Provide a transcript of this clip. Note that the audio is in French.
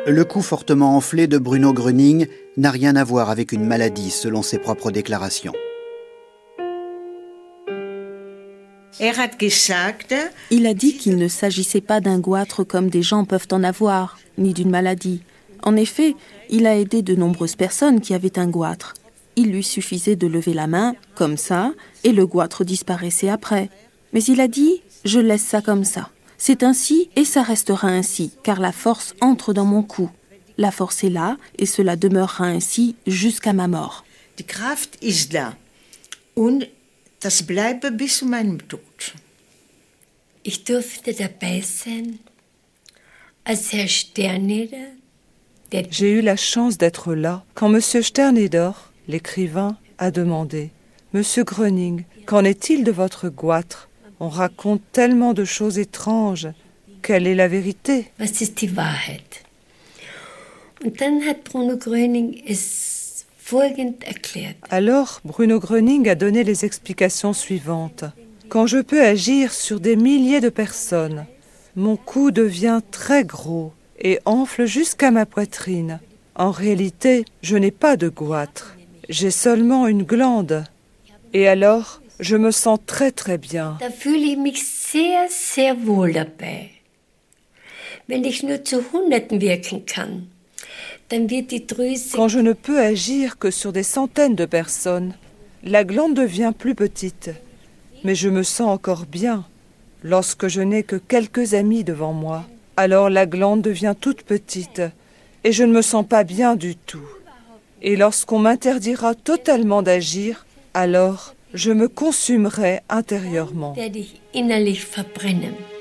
Le cou fortement enflé de Bruno Gröning n'a rien à voir avec une maladie, selon ses propres déclarations. Il a dit qu'il ne s'agissait pas d'un goitre comme des gens peuvent en avoir, ni d'une maladie. En effet, il a aidé de nombreuses personnes qui avaient un goitre. Il lui suffisait de lever la main, comme ça, et le goitre disparaissait après. Mais il a dit « Je laisse ça comme ça. C'est ainsi et ça restera ainsi, car la force entre dans mon cou. La force est là et cela demeurera ainsi jusqu'à ma mort. » Die Kraft ist da. Und das bleibt bis zu meinem Tod. Ich durfte dabei sein, als Herr Sterneder, J'ai eu la chance d'être là quand M. Sterneder, l'écrivain, a demandé « Monsieur Gröning, qu'en est-il de votre goitre ? On raconte tellement de choses étranges. Quelle est la vérité ?» Was ist die Wahrheit? Und dann hat Bruno Gröning es folgend erklärt. Alors, Bruno Gröning a donné les explications suivantes. Quand je peux agir sur des milliers de personnes, mon cou devient très gros et enfle jusqu'à ma poitrine. En réalité, je n'ai pas de goitre. J'ai seulement une glande. Et alors, je me sens très très bien. Da fühle ich mich sehr, sehr wohl dabei. Wenn ich nur zu Hunderten wirken kann, dann wird die Drüse... Quand je ne peux agir que sur des centaines de personnes, la glande devient plus petite. Mais je me sens encore bien. Lorsque je n'ai que quelques amis devant moi, alors la glande devient toute petite et je ne me sens pas bien du tout. Et lorsqu'on m'interdira totalement d'agir, alors je me consumerai intérieurement. Werde ich innerlich verbrennen.